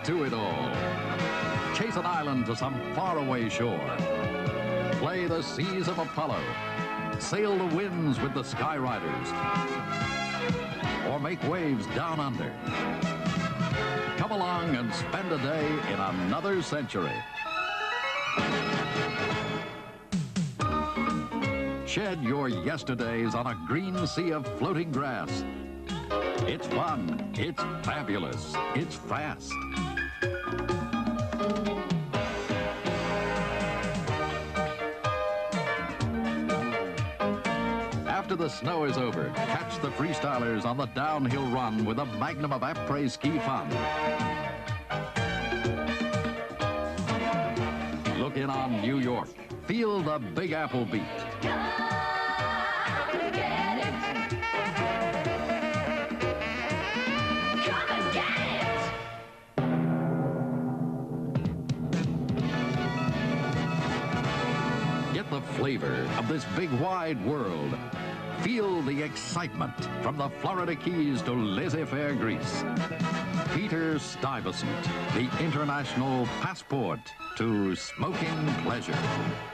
to it all. Chase an island to some faraway shore. Play the seas of Apollo. Sail the winds with the Sky Riders. Or make waves down under. Come along and spend a day in another century. Shed your yesterdays on a green sea of floating grass. It's fun, it's fabulous, it's fast. After the snow is over, catch the freestylers on the downhill run with a magnum of après-ski fun. Look in on New York. Feel the Big Apple beat. Get the flavor of this big wide world. Feel the excitement from the Florida Keys to laissez-faire Greece. Peter Stuyvesant, the international passport to smoking pleasure.